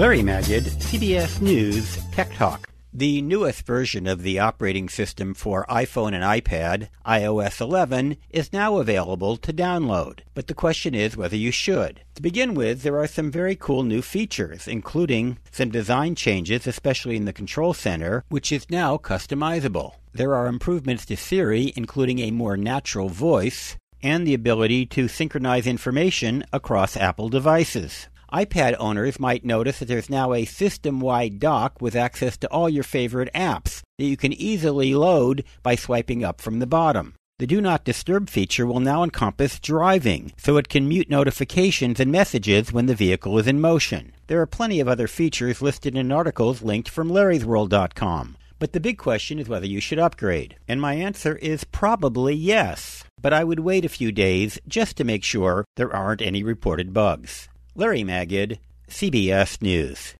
Larry Magid, CBS News Tech Talk. The newest version of the operating system for iPhone and iPad, iOS 11, is now available to download. But the question is whether you should. To begin with, there are some very cool new features, including some design changes, especially in the control center, which is now customizable. There are improvements to Siri, including a more natural voice, and the ability to synchronize information across Apple devices. iPad owners might notice that there's now a system-wide dock with access to all your favorite apps that you can easily load by swiping up from the bottom. The Do Not Disturb feature will now encompass driving, so it can mute notifications and messages when the vehicle is in motion. There are plenty of other features listed in articles linked from Larry'sWorld.com. But the big question is whether you should upgrade. And my answer is probably yes. But I would wait a few days just to make sure there aren't any reported bugs. Larry Magid, CBS News.